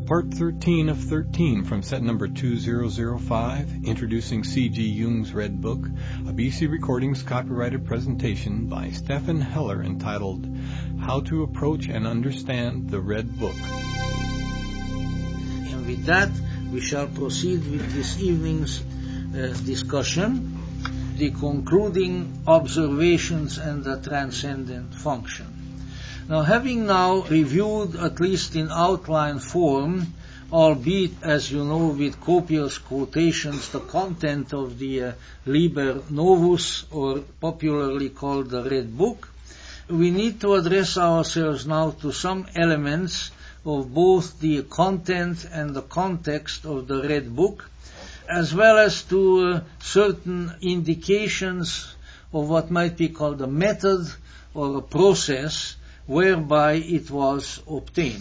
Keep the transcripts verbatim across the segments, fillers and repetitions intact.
Part thirteen of thirteen from set number two thousand five, introducing C G Jung's Red Book, a B C Recordings copyrighted presentation by Stefan Heller entitled How to Approach and Understand the Red Book. And with that, we shall proceed with this evening's uh, discussion, the concluding observations and the transcendent function. Now, having now reviewed, at least in outline form, albeit, as you know, with copious quotations, the content of the uh, Liber Novus, or popularly called the Red Book, we need to address ourselves now to some elements of both the content and the context of the Red Book, as well as to uh, certain indications of what might be called a method or a process whereby it was obtained.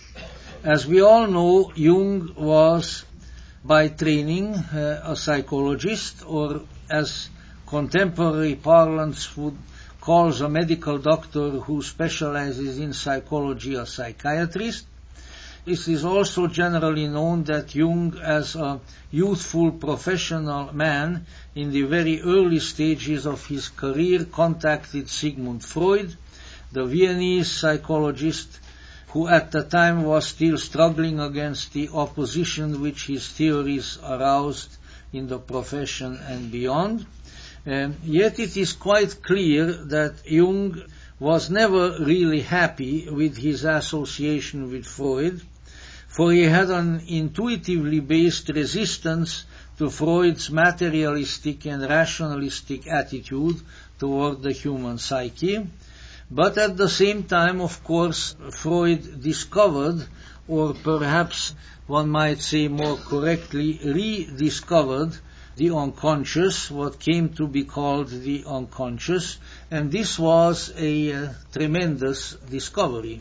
As we all know, Jung was by training uh, a psychologist, or as contemporary parlance would call a medical doctor who specializes in psychology, a psychiatrist. It is also generally known that Jung, as a youthful professional man in the very early stages of his career, contacted Sigmund Freud, the Viennese psychologist, who at the time was still struggling against the opposition which his theories aroused in the profession and beyond. Um, yet it is quite clear that Jung was never really happy with his association with Freud, for he had an intuitively based resistance to Freud's materialistic and rationalistic attitude toward the human psyche. But at the same time, of course, Freud discovered, or perhaps one might say more correctly, rediscovered the unconscious, what came to be called the unconscious, and this was a uh, tremendous discovery.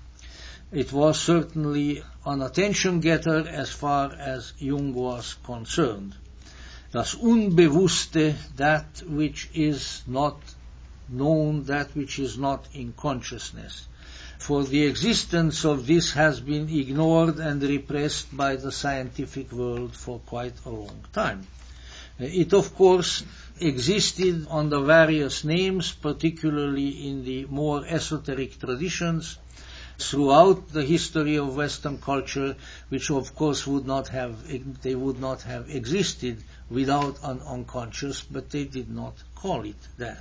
It was certainly an attention-getter as far as Jung was concerned. Das Unbewusste, that which is not known, that which is not in consciousness. For the existence of this has been ignored and repressed by the scientific world for quite a long time. It, of course, existed under various names, particularly in the more esoteric traditions, throughout the history of Western culture, which of course would not have, they would not have existed without an unconscious, but they did not call it that.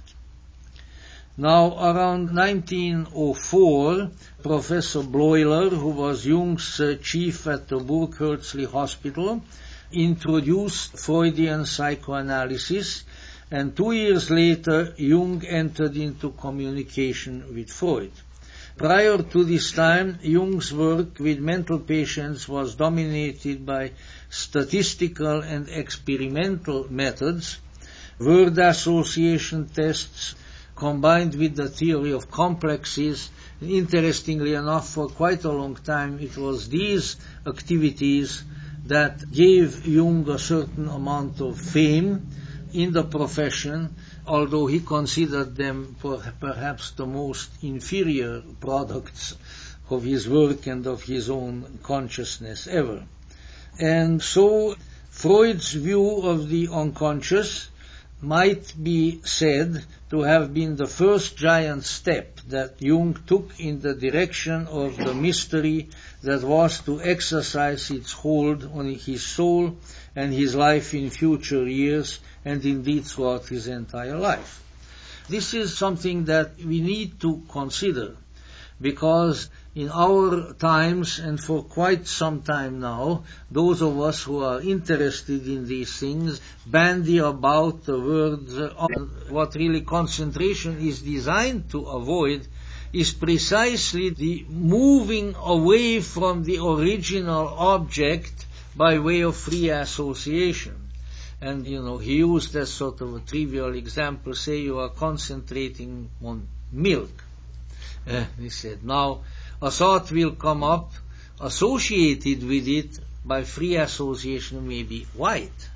Now, around nineteen oh four, Professor Bleuler, who was Jung's uh, chief at the Burghölzli Hospital, introduced Freudian psychoanalysis, and two years later, Jung entered into communication with Freud. Prior to this time, Jung's work with mental patients was dominated by statistical and experimental methods, word association tests, combined with the theory of complexes. Interestingly enough, for quite a long time, it was these activities that gave Jung a certain amount of fame in the profession, although he considered them for perhaps the most inferior products of his work and of his own consciousness ever. And so Freud's view of the unconscious might be said to have been the first giant step that Jung took in the direction of the mystery that was to exercise its hold on his soul and his life in future years, and indeed throughout his entire life. This is something that we need to consider, because in our times, and for quite some time now, those of us who are interested in these things bandy about the words on what really concentration is designed to avoid is precisely the moving away from the original object by way of free association. And, you know, he used as sort of a trivial example, say you are concentrating on milk. Uh, he said, now, a thought will come up associated with it by free association, maybe white.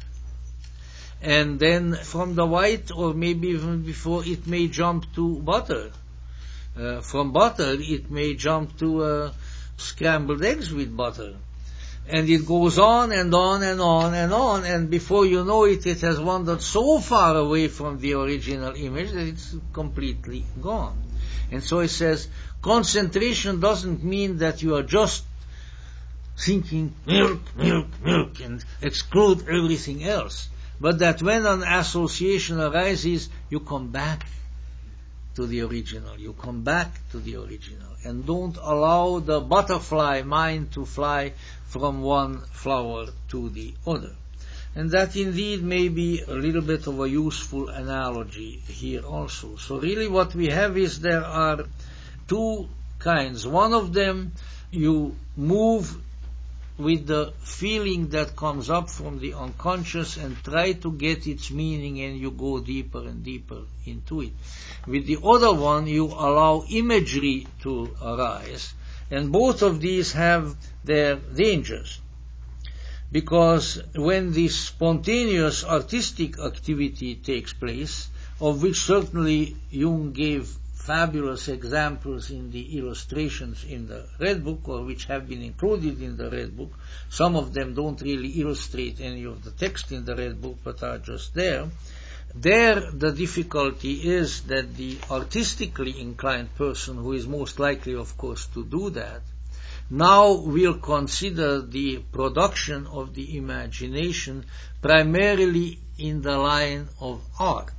And then from the white, or maybe even before, it may jump to butter. Uh, from butter, it may jump to uh, scrambled eggs with butter. And it goes on and on and on and on, and before you know it, it has wandered so far away from the original image that it's completely gone. And so it says, concentration doesn't mean that you are just thinking milk, milk, milk, and exclude everything else, but that when an association arises, you come back to the original. You come back to the original, and don't allow the butterfly mind to fly from one flower to the other. And that indeed may be a little bit of a useful analogy here also. So really what we have is there are two kinds. One of them, you move with the feeling that comes up from the unconscious and try to get its meaning, and you go deeper and deeper into it. With the other one, you allow imagery to arise, and both of these have their dangers. Because when this spontaneous artistic activity takes place, of which certainly Jung gave fabulous examples in the illustrations in the Red Book, or which have been included in the Red Book. Some of them don't really illustrate any of the text in the Red Book, but are just there. There, the difficulty is that the artistically inclined person, who is most likely, of course, to do that, now will consider the production of the imagination primarily in the line of art.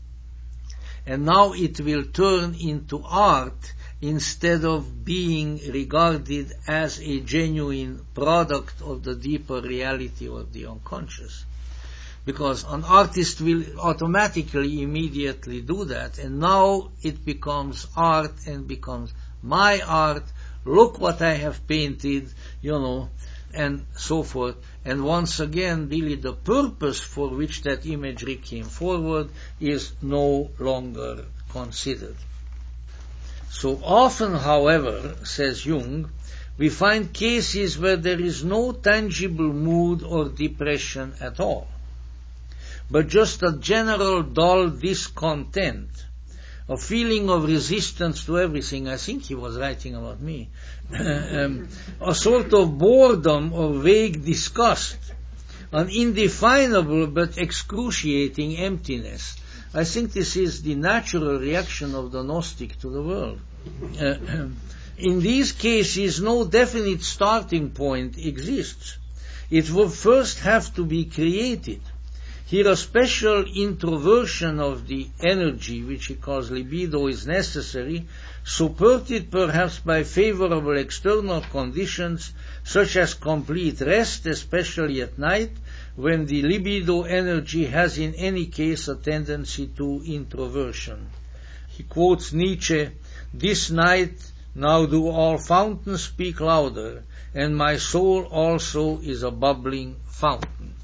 And now it will turn into art instead of being regarded as a genuine product of the deeper reality of the unconscious. Because an artist will automatically, immediately do that, and now it becomes art and becomes my art. Look what I have painted, you know, and so forth. And once again, really the purpose for which that imagery came forward is no longer considered. So often, however, says Jung, we find cases where there is no tangible mood or depression at all, but just a general dull discontent, a feeling of resistance to everything. I think he was writing about me. um, a sort of boredom or vague disgust, an indefinable but excruciating emptiness. I think this is the natural reaction of the Gnostic to the world. Uh, in these cases, no definite starting point exists. It will first have to be created. Here a special introversion of the energy, which he calls libido, is necessary, supported perhaps by favorable external conditions, such as complete rest, especially at night, when the libido energy has in any case a tendency to introversion. He quotes Nietzsche, "This night now do all fountains speak louder, and my soul also is a bubbling fountain."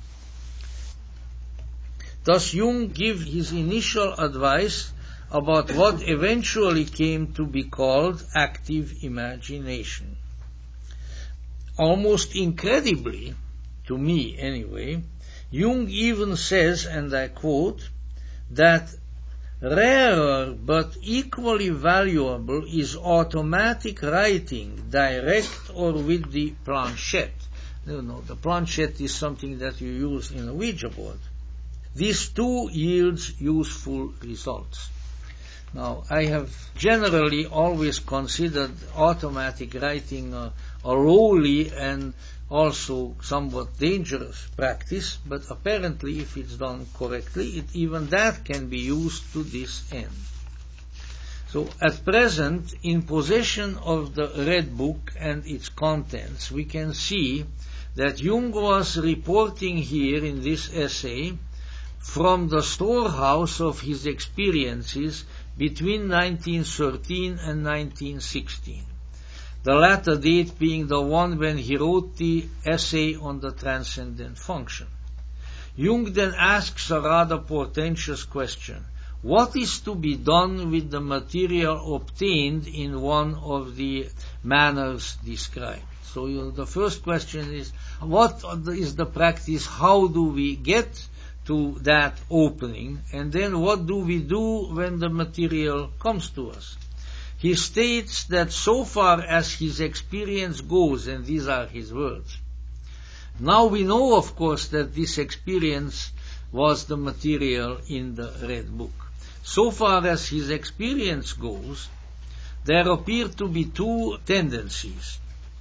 Thus Jung gives his initial advice about what eventually came to be called active imagination. Almost incredibly, to me anyway, Jung even says, and I quote, that rarer but equally valuable is automatic writing, direct or with the planchette. You know, the planchette is something that you use in a Ouija board. These two yields useful results. Now, I have generally always considered automatic writing a, a lowly and also somewhat dangerous practice, but apparently if it's done correctly, it, even that can be used to this end. So at present, in possession of the Red Book and its contents, we can see that Jung was reporting here in this essay from the storehouse of his experiences between nineteen thirteen and nineteen sixteen, the latter date being the one when he wrote the essay on the transcendent function. Jung then asks a rather portentous question: what is to be done with the material obtained in one of the manners described? So you know, the first question is, what is the practice? How do we get to that opening? And then what do we do when the material comes to us? He states that so far as his experience goes, and these are his words, Now we know, of course, that this experience was the material in the Red Book. So far as his experience goes, there appear to be two tendencies.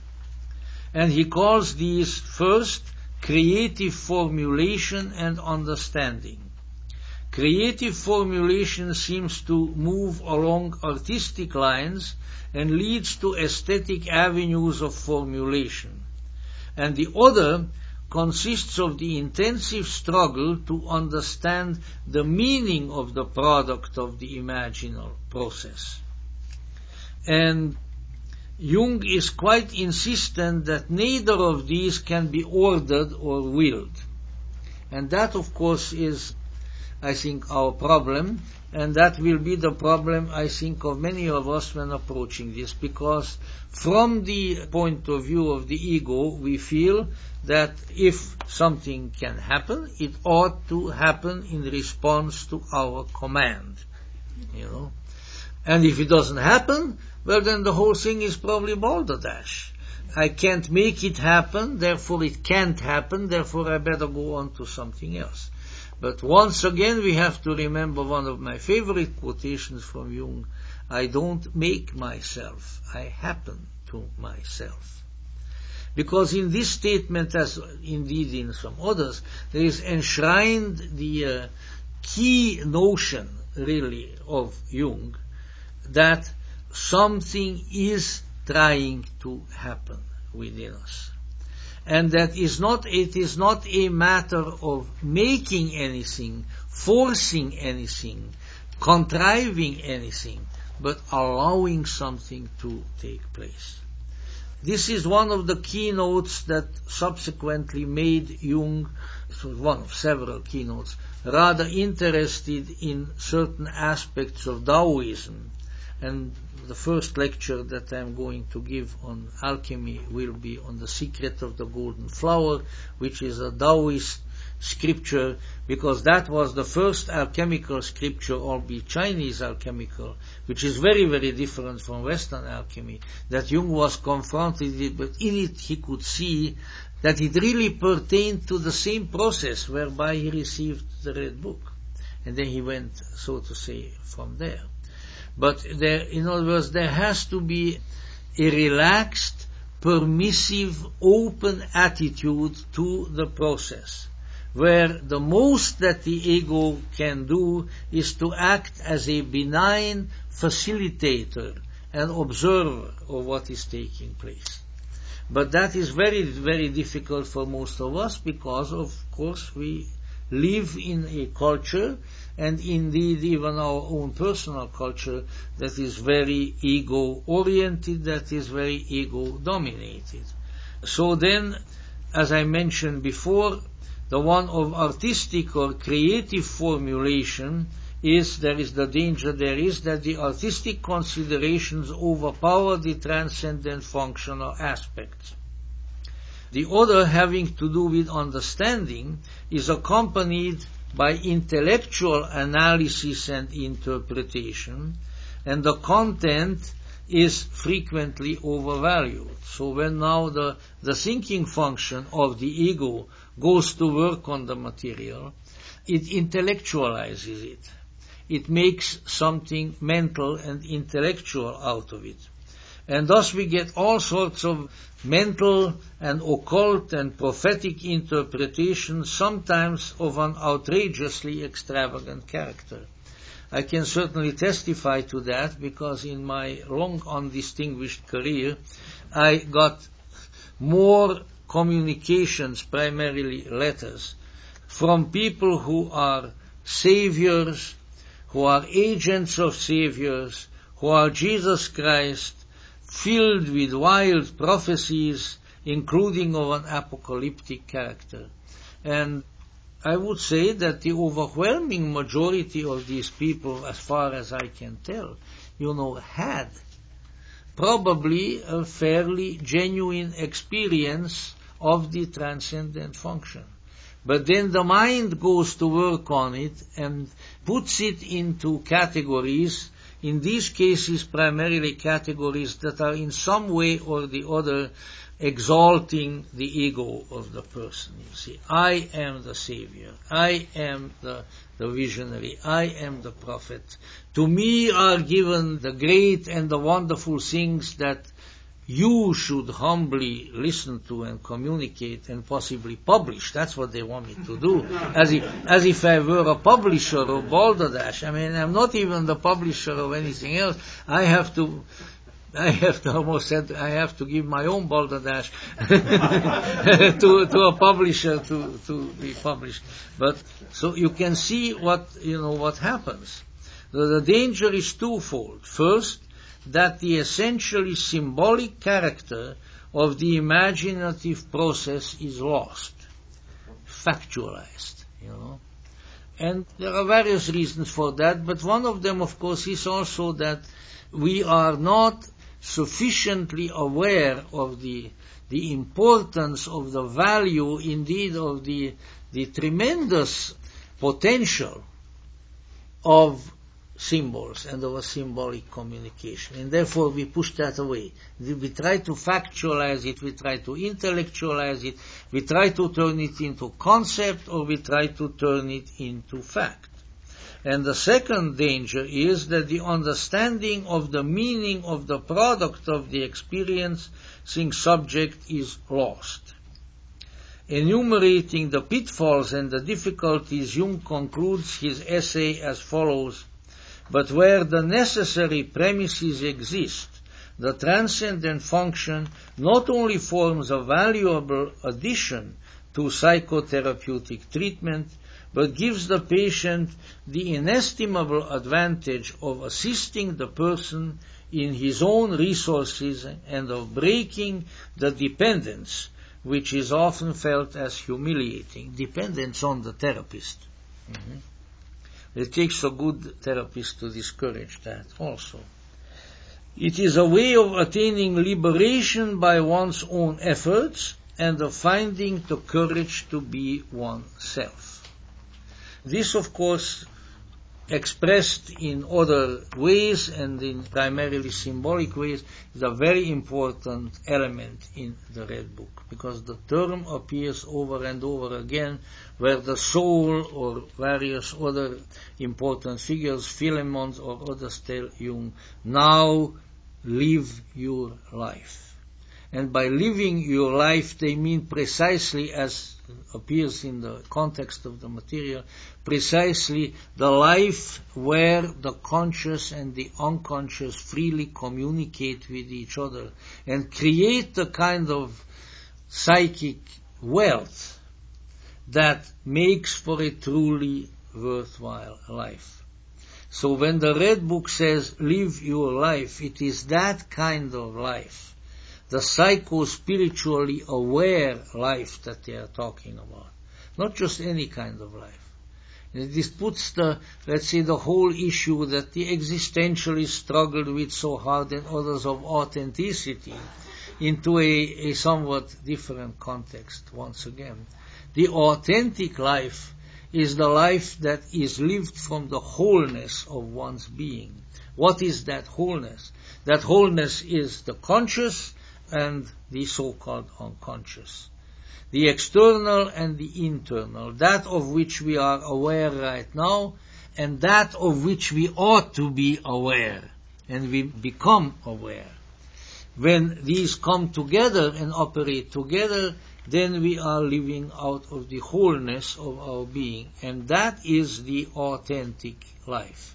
And he calls these, first, creative formulation and understanding. Creative formulation seems to move along artistic lines and leads to aesthetic avenues of formulation. And the other consists of the intensive struggle to understand the meaning of the product of the imaginal process. And Jung is quite insistent that neither of these can be ordered or willed. And that, of course, is, I think, our problem, and that will be the problem, I think, of many of us when approaching this, because from the point of view of the ego, we feel that if something can happen, it ought to happen in response to our command, you know. And if it doesn't happen, well, then the whole thing is probably balderdash. I can't make it happen, therefore it can't happen, therefore I better go on to something else. But once again, we have to remember one of my favorite quotations from Jung: I don't make myself, I happen to myself. Because in this statement, as indeed in some others, there is enshrined the uh, key notion, really, of Jung, that something is trying to happen within us. And that is not, it is not a matter of making anything, forcing anything, contriving anything, but allowing something to take place. This is one of the keynotes that subsequently made Jung, one of several keynotes, rather interested in certain aspects of Taoism. And the first lecture that I'm going to give on alchemy will be on the Secret of the Golden Flower, which is a Taoist scripture, because that was the first alchemical scripture, albeit Chinese alchemical, which is very, very different from Western alchemy, that Jung was confronted with, but in it he could see that it really pertained to the same process whereby he received the Red Book. And then he went, so to say, from there. But there, in other words, there has to be a relaxed, permissive, open attitude to the process, where the most that the ego can do is to act as a benign facilitator and observer of what is taking place. But that is very, very difficult for most of us because, of course, we live in a culture, and indeed even our own personal culture, that is very ego-oriented, that is very ego-dominated. So then, as I mentioned before, the one of artistic or creative formulation is, there is the danger there is that the artistic considerations overpower the transcendent functional aspects. The other, having to do with understanding, is accompanied by intellectual analysis and interpretation, and the content is frequently overvalued. So when now the, the thinking function of the ego goes to work on the material, it intellectualizes it. It makes something mental and intellectual out of it. And thus we get all sorts of mental and occult and prophetic interpretations, sometimes of an outrageously extravagant character. I can certainly testify to that because in my long undistinguished career, I got more communications, primarily letters, from people who are saviors, who are agents of saviors, who are Jesus Christ, filled with wild prophecies, including of an apocalyptic character. And I would say that the overwhelming majority of these people, as far as I can tell, you know, had probably a fairly genuine experience of the transcendent function. But then the mind goes to work on it and puts it into categories, in these cases primarily categories that are in some way or the other exalting the ego of the person. You see, I am the savior, I am the, the visionary, I am the prophet. To me are given the great and the wonderful things that you should humbly listen to and communicate and possibly publish. That's what they want me to do. As if, as if I were a publisher of Balderdash. I mean, I'm not even the publisher of anything else. I have to, I have to almost said, I have to give my own Balderdash to, to a publisher to, to be published. But, so you can see what, you know, what happens. The, the danger is twofold. First, that the essentially symbolic character of the imaginative process is lost, factualized, you know. And there are various reasons for that, but one of them, of course, is also that we are not sufficiently aware of the the importance of the value, indeed of the the tremendous potential of symbols and of a symbolic communication, and therefore we push that away. We, we try to factualize it, we try to intellectualize it, we try to turn it into concept, or we try to turn it into fact. And the second danger is that the understanding of the meaning of the product of the experiencing subject is lost. Enumerating the pitfalls and the difficulties, Jung concludes his essay as follows: but where the necessary premises exist, the transcendent function not only forms a valuable addition to psychotherapeutic treatment, but gives the patient the inestimable advantage of assisting the person in his own resources and of breaking the dependence, which is often felt as humiliating, dependence on the therapist. Mm-hmm. It takes a good therapist to discourage that also. It is a way of attaining liberation by one's own efforts and of finding the courage to be oneself. This, of course, expressed in other ways and in primarily symbolic ways, is a very important element in the Red Book, because the term appears over and over again, where the soul or various other important figures, Philemon or others, tell Jung, now live your life. And by living your life, they mean precisely, as appears in the context of the material, precisely the life where the conscious and the unconscious freely communicate with each other and create the kind of psychic wealth that makes for a truly worthwhile life. So when the Red Book says, live your life, it is that kind of life, the psycho-spiritually aware life that they are talking about, not just any kind of life. And this puts the, let's say, the whole issue that the existentialists struggled with so hard and others of authenticity into a, a somewhat different context once again. The authentic life is the life that is lived from the wholeness of one's being. What is that wholeness? That wholeness is the conscious and the so-called unconscious. The external and the internal, that of which we are aware right now, and that of which we ought to be aware, and we become aware. When these come together and operate together, then we are living out of the wholeness of our being, and that is the authentic life.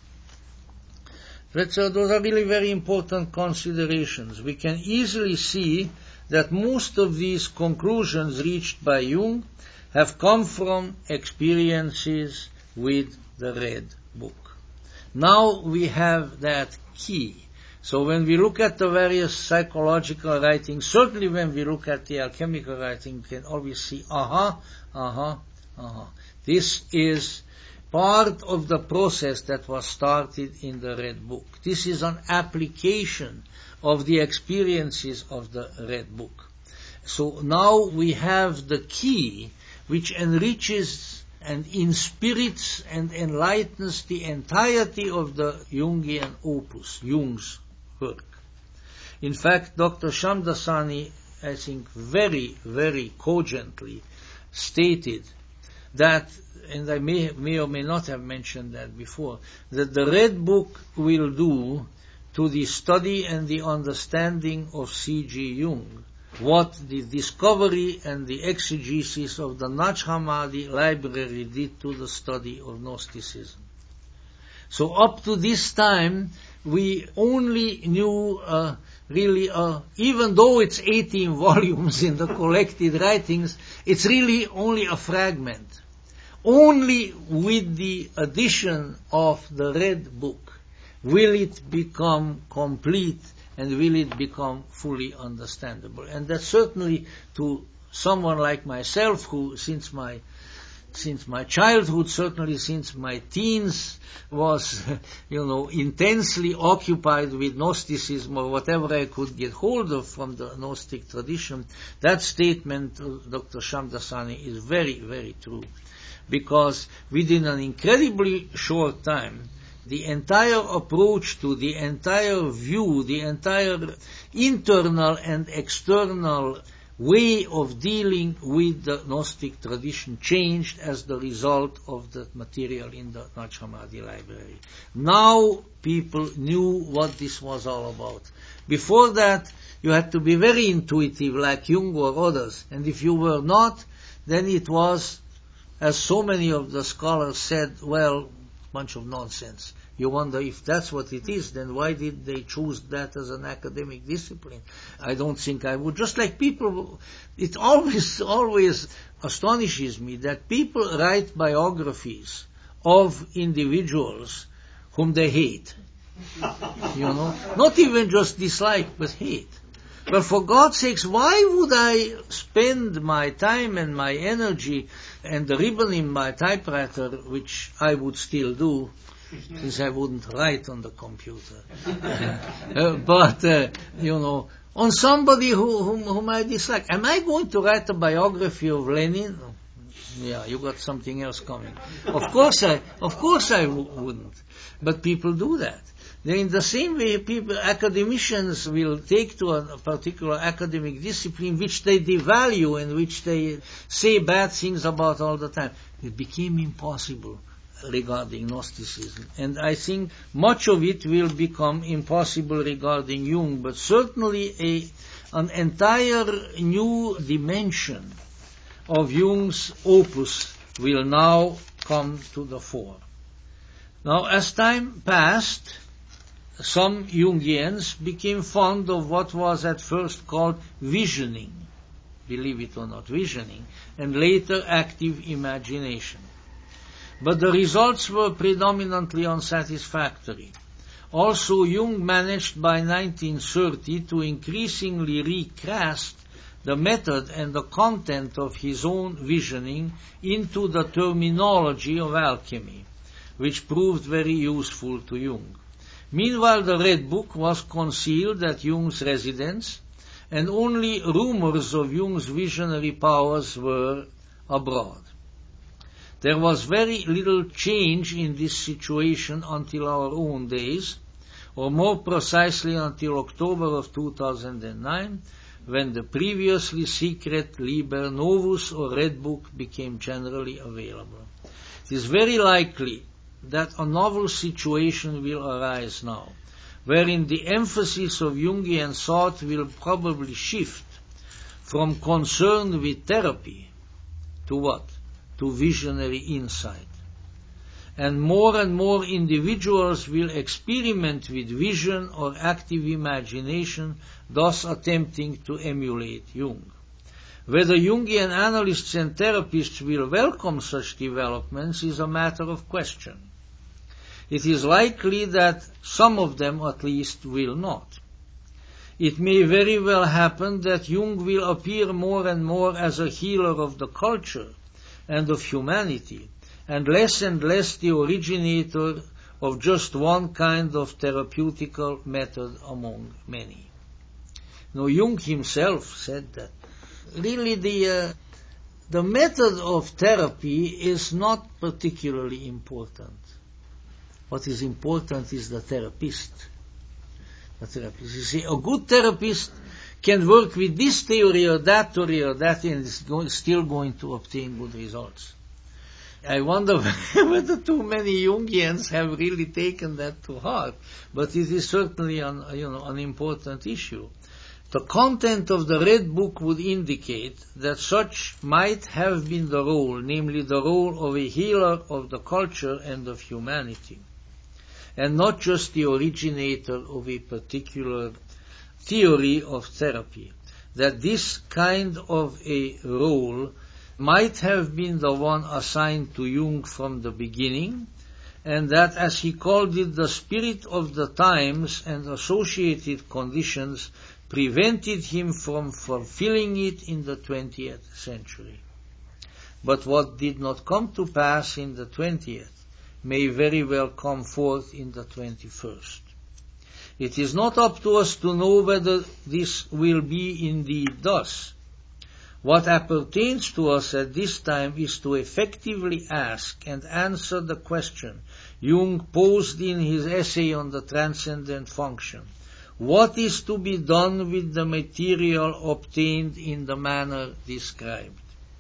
That's, uh, those are really very important considerations. We can easily see that most of these conclusions reached by Jung have come from experiences with the Red Book. Now we have that key. So when we look at the various psychological writings, certainly when we look at the alchemical writing, we can always see, aha, aha, aha. This is part of the process that was started in the Red Book. This is an application of the experiences of the Red Book. So now we have the key which enriches and inspirits and enlightens the entirety of the Jungian opus, Jung's work. In fact, Doctor Shamdasani I think, very, very cogently stated that, and I may, may or may not have mentioned that before, that the Red Book will do to the study and the understanding of C G Jung what the discovery and the exegesis of the Nag Hammadi library did to the study of Gnosticism. So up to this time, we only knew uh, really, uh, even though it's eighteen volumes in the collected writings, it's really only a fragment. Only with the addition of the Red Book will it become complete and will it become fully understandable. And that certainly to someone like myself, who since my since my childhood, certainly since my teens, was, you know, intensely occupied with Gnosticism or whatever I could get hold of from the Gnostic tradition, that statement of Doctor Shamdasani is very, very true. Because within an incredibly short time, the entire approach to, the entire view, the entire internal and external way of dealing with the Gnostic tradition changed as the result of the material in the Nag Hammadi library. Now people knew what this was all about. Before that, you had to be very intuitive like Jung or others, and if you were not, then it was, as so many of the scholars said, well, bunch of nonsense. You wonder if that's what it is, then why did they choose that as an academic discipline? I don't think I would. Just like people, it always, always astonishes me that people write biographies of individuals whom they hate. You know, not even just dislike, but hate. But for God's sakes, why would I spend my time and my energy and the ribbon in my typewriter, which I would still do, since I wouldn't write on the computer. uh, but, uh, you know, on somebody who, whom, whom I dislike. Am I going to write a biography of Lenin? Yeah, you got something else coming. Of course I, of course I w- wouldn't. But people do that. Then in the same way, people, academicians will take to a, a particular academic discipline which they devalue and which they say bad things about all the time. It became impossible regarding Gnosticism. And I think much of it will become impossible regarding Jung, but certainly a, an entire new dimension of Jung's opus will now come to the fore. Now, as time passed, some Jungians became fond of what was at first called visioning, believe it or not, visioning, and later active imagination. But the results were predominantly unsatisfactory. Also, Jung managed by nineteen thirty to increasingly recast the method and the content of his own visioning into the terminology of alchemy, which proved very useful to Jung. Meanwhile, the Red Book was concealed at Jung's residence, and only rumors of Jung's visionary powers were abroad. There was very little change in this situation until our own days, or more precisely until October of two thousand nine, when the previously secret Liber Novus or Red Book became generally available. It is very likely that a novel situation will arise now, wherein the emphasis of Jungian thought will probably shift from concern with therapy to what? To visionary insight. And more and more individuals will experiment with vision or active imagination, thus attempting to emulate Jung. Whether Jungian analysts and therapists will welcome such developments is a matter of question. It is likely that some of them at least will not. It may very well happen that Jung will appear more and more as a healer of the culture and of humanity, and less and less the originator of just one kind of therapeutical method among many. Now, Jung himself said that really the uh, the method of therapy is not particularly important. What is important is the therapist. The therapist. You see, a good therapist can work with this theory or that theory or that and is going, still going to obtain good results. I wonder whether too many Jungians have really taken that to heart, but it is certainly an, you know, an important issue. The content of the Red Book would indicate that such might have been the role, namely the role of a healer of the culture and of humanity, and not just the originator of a particular theory of therapy. That this kind of a role might have been the one assigned to Jung from the beginning, and that, as he called it, the spirit of the times and associated conditions prevented him from fulfilling it in the twentieth century. But what did not come to pass in the twentieth may very well come forth in the twenty-first. It is not up to us to know whether this will be indeed thus. What appertains to us at this time is to effectively ask and answer the question Jung posed in his essay on the transcendent function. What is to be done with the material obtained in the manner described?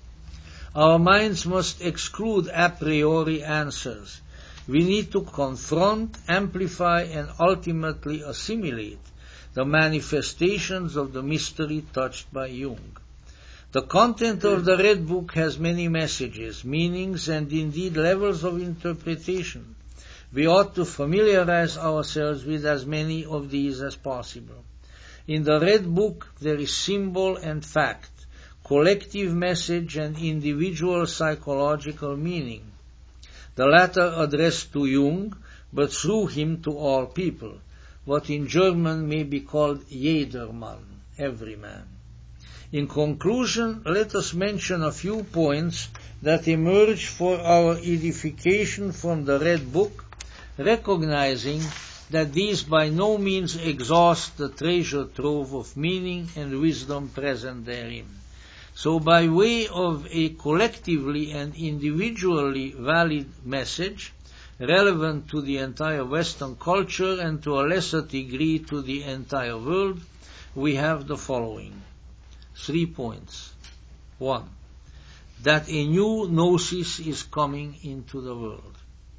Our minds must exclude a priori answers. We need to confront, amplify, and ultimately assimilate the manifestations of the mystery touched by Jung. The content of the Red Book has many messages, meanings, and indeed levels of interpretation. We ought to familiarize ourselves with as many of these as possible. In the Red Book there is symbol and fact, collective message and individual psychological meaning, the latter addressed to Jung, but through him to all people, what in German may be called jedermann, every man. In conclusion, let us mention a few points that emerge for our edification from the Red Book, recognizing that these by no means exhaust the treasure trove of meaning and wisdom present therein. So by way of a collectively and individually valid message, relevant to the entire Western culture and to a lesser degree to the entire world, we have the following. Three points. One, that a new gnosis is coming into the world.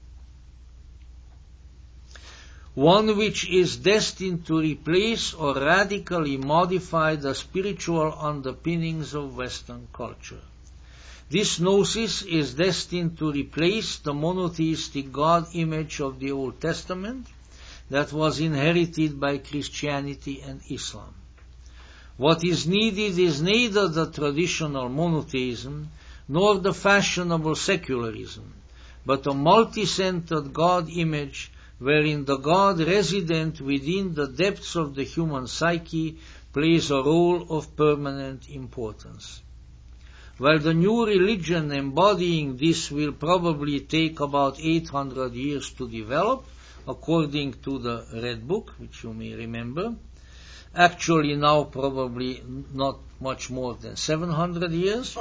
One which is destined to replace or radically modify the spiritual underpinnings of Western culture. This gnosis is destined to replace the monotheistic God image of the Old Testament that was inherited by Christianity and Islam. What is needed is neither the traditional monotheism nor the fashionable secularism, but a multi-centered God image wherein the God resident within the depths of the human psyche plays a role of permanent importance. While the new religion embodying this will probably take about eight hundred years to develop, according to the Red Book, which you may remember, actually now probably not much more than seven hundred years.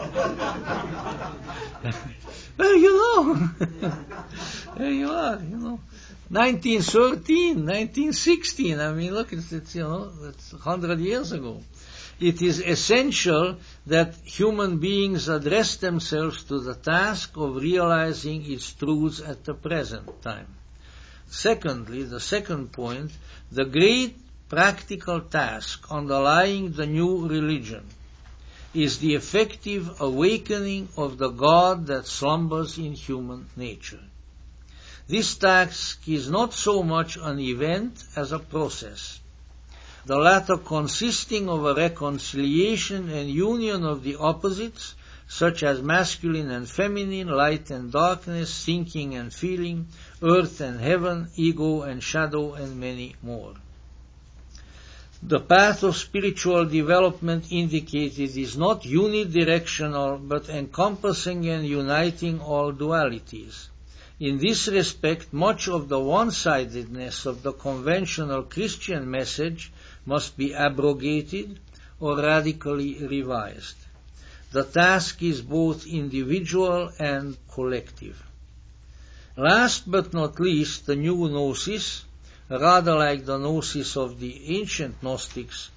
Well, you know, there you are, you know. nineteen thirteen, nineteen sixteen, I mean, look, it's, it's you know, it's one hundred years ago. It is essential that human beings address themselves to the task of realizing its truths at the present time. Secondly, the second point, the great practical task underlying the new religion is the effective awakening of the God that slumbers in human nature. This task is not so much an event as a process, the latter consisting of a reconciliation and union of the opposites, such as masculine and feminine, light and darkness, thinking and feeling, earth and heaven, ego and shadow, and many more. The path of spiritual development indicated is not unidirectional, but encompassing and uniting all dualities. In this respect, much of the one-sidedness of the conventional Christian message must be abrogated or radically revised. The task is both individual and collective. Last but not least, the new gnosis, rather like the gnosis of the ancient Gnostics,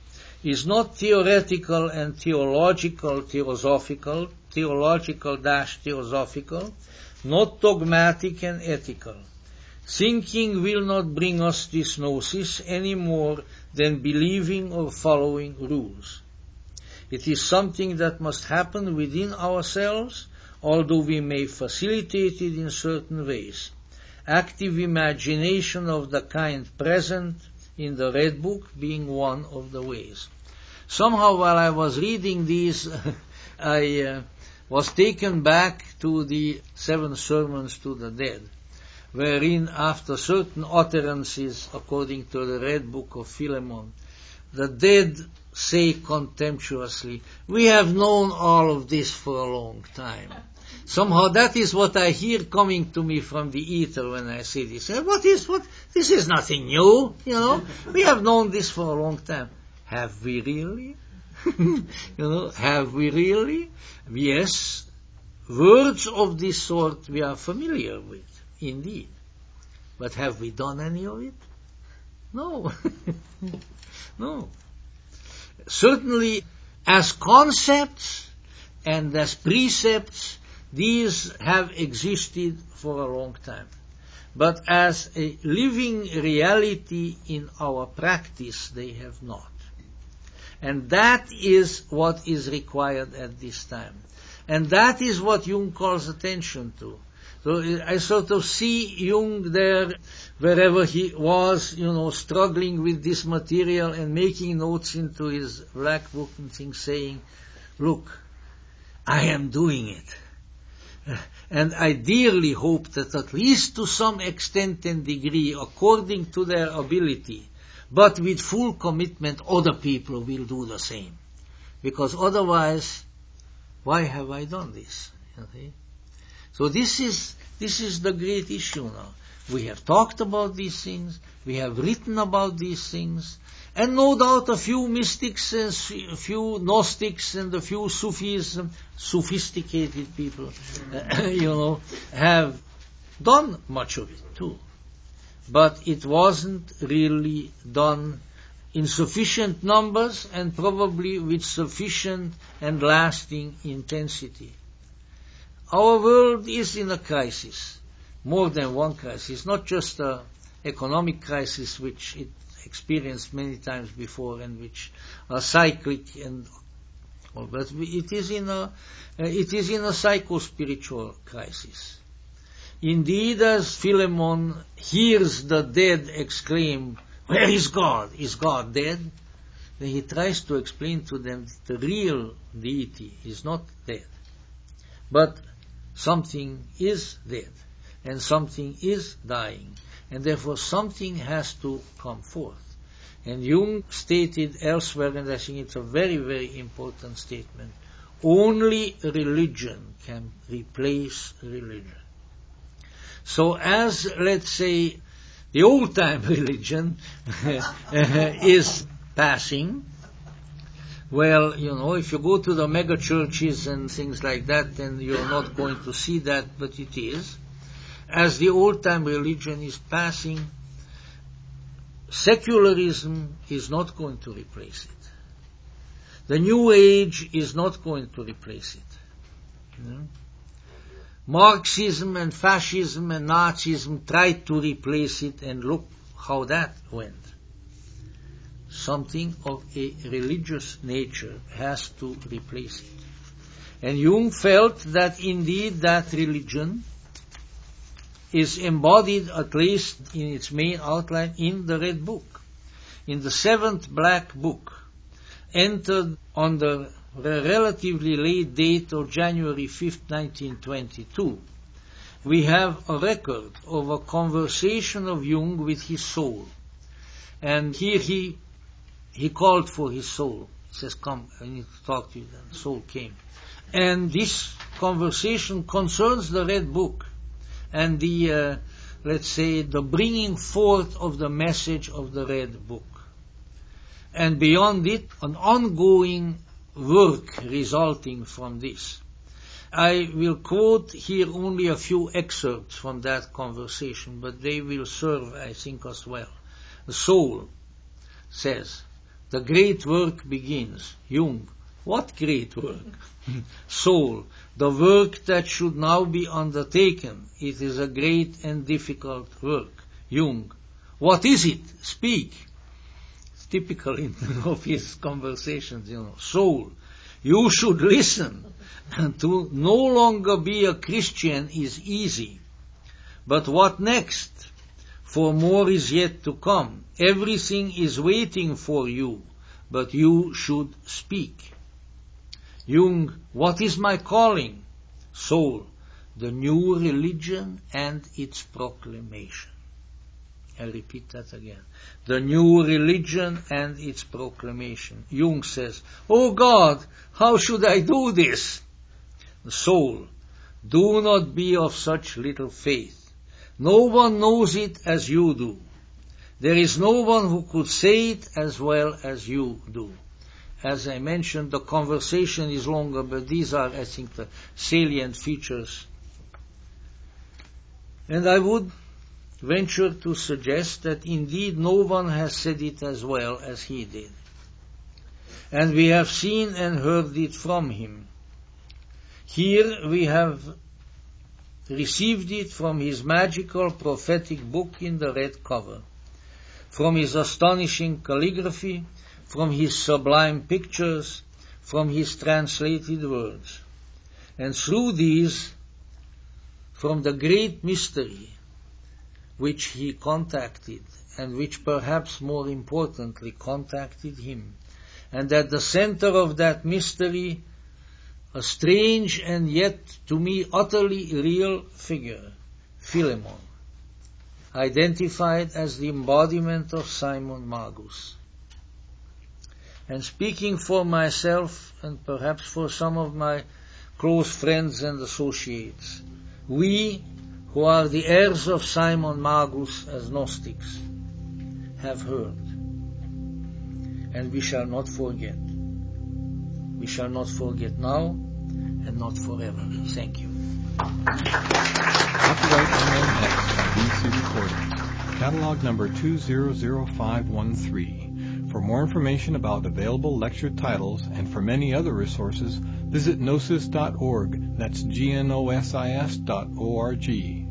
is not theoretical and theological, theosophical, theological dash theosophical, not dogmatic and ethical. Thinking will not bring us this gnosis any more than believing or following rules. It is something that must happen within ourselves, although we may facilitate it in certain ways. Active imagination of the kind present in the Red Book being one of the ways. Somehow while I was reading these, I uh, was taken back to the Seven Sermons to the Dead, wherein after certain utterances, according to the Red Book of Philemon, the dead say contemptuously, "We have known all of this for a long time." Somehow that is what I hear coming to me from the ether when I say this. What is what? This is nothing new, you know. We have known this for a long time. Have we really? you know, have we really? Yes, words of this sort we are familiar with, indeed. But have we done any of it? No. No. Certainly, as concepts and as precepts, these have existed for a long time. But as a living reality in our practice, they have not. And that is what is required at this time. And that is what Jung calls attention to. So I sort of see Jung there, wherever he was, you know, struggling with this material and making notes into his black book and things, saying, "Look, I am doing it. And I dearly hope that at least to some extent and degree, according to their ability, but with full commitment, other people will do the same. Because otherwise, why have I done this?" Okay? So this is this is the great issue now. We have talked about these things, we have written about these things, and no doubt a few mystics and a few Gnostics and a few Sufis, sophisticated people, uh, you know, have done much of it too. But it wasn't really done in sufficient numbers and probably with sufficient and lasting intensity. Our world is in a crisis, more than one crisis, not just an economic crisis which it experienced many times before and which are cyclic and all, but it is in a it is in a psycho-spiritual crisis. Indeed, as Philemon hears the dead exclaim, "Where is God? Is God dead?" Then he tries to explain to them that the real deity is not dead, but something is dead, and something is dying, and therefore something has to come forth. And Jung stated elsewhere, and I think it's a very, very important statement, only religion can replace religion. So as, let's say, the old-time religion is passing, well, you know, if you go to the mega churches and things like that, then you're not going to see that, but it is. As the old-time religion is passing, secularism is not going to replace it. The New Age is not going to replace it. Hmm? Marxism and fascism and Nazism tried to replace it, and look how that went. Something of a religious nature has to replace it. And Jung felt that indeed that religion is embodied, at least in its main outline, in the Red Book. In the seventh Black Book, entered on the relatively late date of January fifth, nineteen twenty-two, we have a record of a conversation of Jung with his soul. And here he he called for his soul. He says, "Come, I need to talk to you." And the soul came. And this conversation concerns the Red Book and the, uh, let's say, the bringing forth of the message of the Red Book. And beyond it, an ongoing work resulting from this. I will quote here only a few excerpts from that conversation, but they will serve, I think, as well. The soul says, the great work begins. Jung, what great work? Soul, the work that should now be undertaken. It is a great and difficult work. Jung, what is it? Speak. It's typical in of his conversations, you know. Soul, you should listen. To no longer be a Christian is easy. But what next? For more is yet to come. Everything is waiting for you, but you should speak. Jung, what is my calling? Soul, the new religion and its proclamation. I repeat that again. The new religion and its proclamation. Jung says, Oh God, how should I do this? The soul, do not be of such little faith. No one knows it as you do. There is no one who could say it as well as you do. As I mentioned, the conversation is longer, but these are, I think, the salient features. And I would venture to suggest that indeed no one has said it as well as he did. And we have seen and heard it from him. Here we have received it from his magical prophetic book in the red cover, from his astonishing calligraphy, from his sublime pictures, from his translated words. And through these, from the great mystery which he contacted, and which perhaps more importantly contacted him. And at the center of that mystery, a strange and yet to me utterly real figure, Philemon, identified as the embodiment of Simon Magus. And speaking for myself and perhaps for some of my close friends and associates, we who are the heirs of Simon Magus as Gnostics have heard, and we shall not forget. We shall not forget now and not forever. Thank you. Copyright Unknown Text by B C Recordings. Catalog number two zero zero five one three. For more information about available lecture titles and for many other resources, visit gnosis dot org. That's G N O S I S dot O R G.